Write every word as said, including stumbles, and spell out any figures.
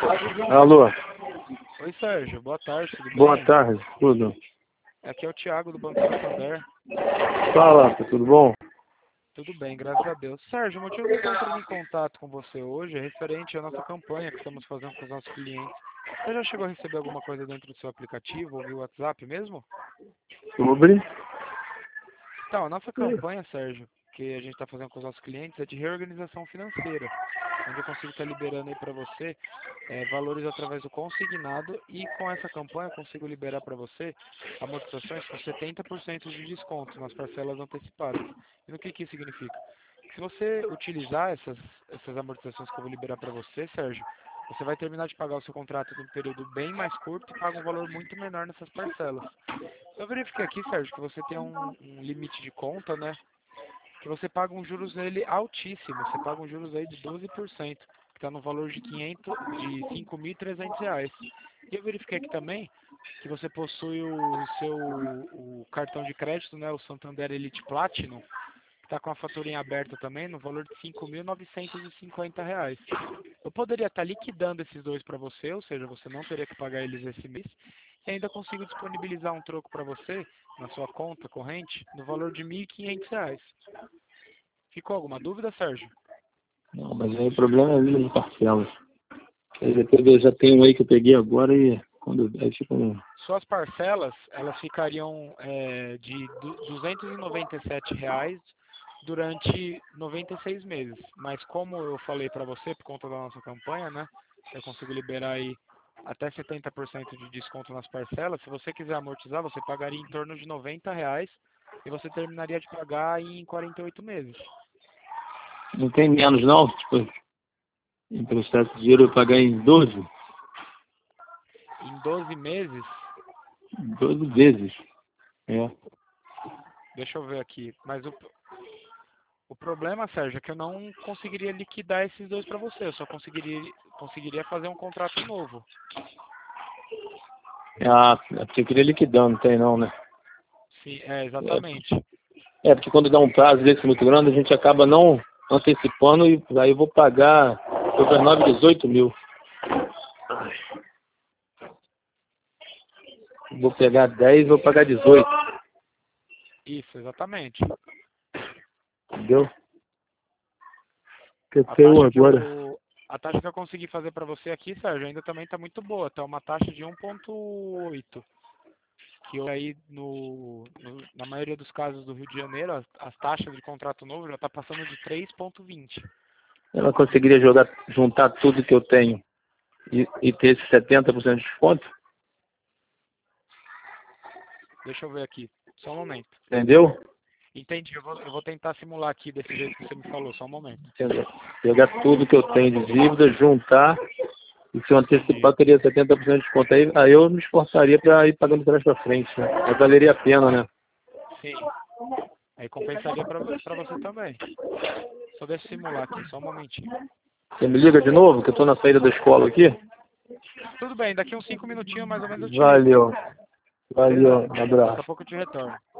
Alô, Oi, Sérgio. Boa tarde, tudo boa bem? tarde, tudo. Aqui é o Thiago do Banco Santander. Fala, tá tudo bom? Tudo bem, graças a Deus. Sérgio, o motivo que eu estou entrando em contato com você hoje é referente à nossa campanha que estamos fazendo com os nossos clientes. Você já chegou a receber alguma coisa dentro do seu aplicativo ou via WhatsApp mesmo? Sobre? Então, a nossa campanha, Sérgio, que a gente está fazendo com os nossos clientes é de reorganização financeira, onde eu consigo estar liberando aí para você eh, valores através do consignado e com essa campanha eu consigo liberar para você amortizações com setenta por cento de desconto nas parcelas antecipadas. E no que que isso significa? Que se você utilizar essas, essas amortizações que eu vou liberar para você, Sérgio, você vai terminar de pagar o seu contrato num período bem mais curto e paga um valor muito menor nessas parcelas. Eu verifiquei aqui, Sérgio, que você tem um, um limite de conta, né? Que você paga um juros nele altíssimo. Você paga um juros aí de doze por cento, que está no valor de quinhentos, de cinco mil e trezentos reais. E eu verifiquei aqui também que você possui o seu o cartão de crédito, né? O Santander Elite Platinum, que está com a faturinha aberta também, no valor de cinco mil novecentos e cinquenta reais. Eu poderia estar liquidando esses dois para você, ou seja, você não teria que pagar eles esse mês, e ainda consigo disponibilizar um troco para você, na sua conta corrente, no valor de mil e quinhentos reais. Ficou alguma dúvida, Sérgio? Não, mas aí o problema é ali no parcelas. Aí depois eu já tenho um aí que eu peguei agora e quando aí fica um. Suas parcelas, elas ficariam é, de du- duzentos e noventa e sete reais durante noventa e seis meses. Mas como eu falei para você, por conta da nossa campanha, né? Eu consigo liberar aí até setenta por cento de desconto nas parcelas. Se você quiser amortizar, você pagaria em torno de noventa reais e você terminaria de pagar em quarenta e oito meses. Não tem menos não? Tipo, emprestar esse dinheiro eu pagar em doze? Em doze meses, doze vezes. É. deixa eu ver aqui, mas o, o problema, Sérgio, é que eu não conseguiria liquidar esses dois para você, eu só conseguiria, conseguiria fazer um contrato novo. Ah, é porque eu queria liquidar, não tem não, né? Sim, é, É, exatamente. é porque quando dá um prazo desse muito grande, a gente acaba não antecipando e aí eu vou pagar sobre nove, dezoito mil. Vou pegar dez, vou pagar dezoito. Isso, exatamente. Entendeu? Que A eu taxa que agora. eu, a taxa que eu consegui fazer para você aqui, Sérgio, ainda também está muito boa, tá uma taxa de um vírgula oito. Que eu aí no, no- na maioria dos casos do Rio de Janeiro, as, as taxas de contrato novo já está passando de três vírgula vinte. Ela conseguiria jogar, juntar tudo que eu tenho e, e ter esse setenta por cento de desconto? Deixa eu ver aqui, só um momento. Entendeu? Entendi, eu vou, eu vou tentar simular aqui desse jeito que você me falou, só um momento. Entendeu? Pegar tudo que eu tenho de dívida, juntar, e se eu antecipar, Entendi. eu teria setenta por cento de desconto. Aí, aí eu me esforçaria para ir pagando trás para frente, né? Mas valeria a pena, né? Sim, aí compensaria para você também. Só deixa eu simular aqui, só um momentinho. Você me liga de novo, que eu estou na saída da escola aqui? Tudo bem, daqui uns cinco minutinhos mais ou menos eu te ligo. Valeu. Beleza? Valeu. Um abraço. Daqui a pouco eu te retorno.